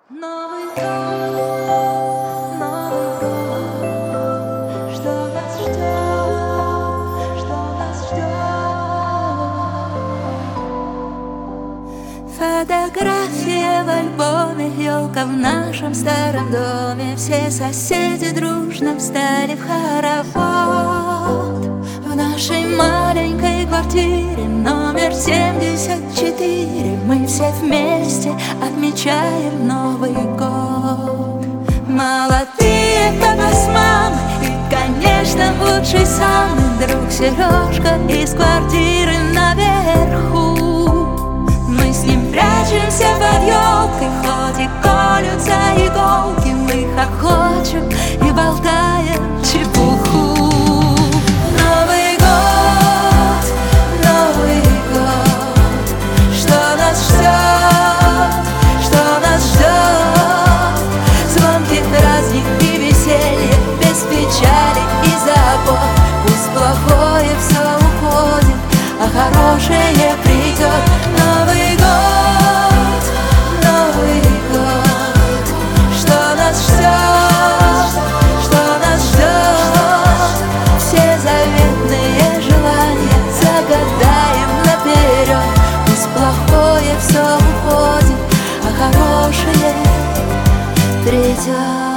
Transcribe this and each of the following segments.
Новый год, что нас ждет, что нас ждет. Фотография в альбоме, елка в нашем старом доме. Все соседи дружно встали в хоровод. В нашей маленькой квартире номер 74 мы все вместе отмечаем Новый год. Молодые папа с мамой и, конечно, лучший самый друг Сережка из квартиры наверху. Мы с ним прячемся под елкой, хоть и колются иголки. Мы хохочем и болтаем чепуху. Новый год, что нас ждет, что нас ждет. Звонкий праздник и веселье, без печали и забот. Пусть плохое все уходит, а хорошее придет. Новый год, что нас ждет, что нас ждет. Все заветные желания загадаем наперед. Пусть плохое все уходит, а хорошее придет.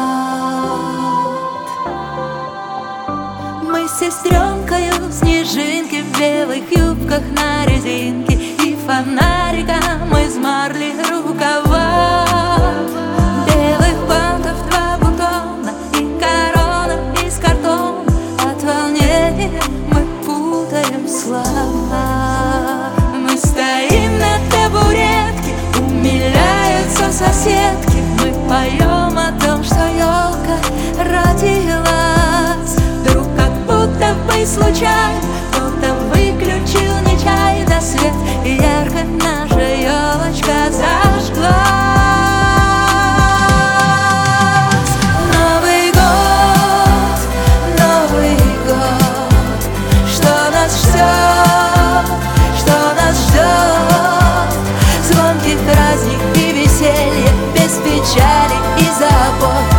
Мы с сестренкою снежинки в белых юбках на резинке и фонариком из марли рукава. Белых бантов 2 бутона и корона из картона. От волнения мы путаем слова. Мы стоим на табуретке, умиляются соседки. Мы поем о том, что елка родилась. Вдруг как будто бы случайно кто-то выключил нечаянно свет, и ярко наша елочка зажглась. Новый год, что нас ждет, что нас ждет. Звонкий праздник и веселье, без печали и забот.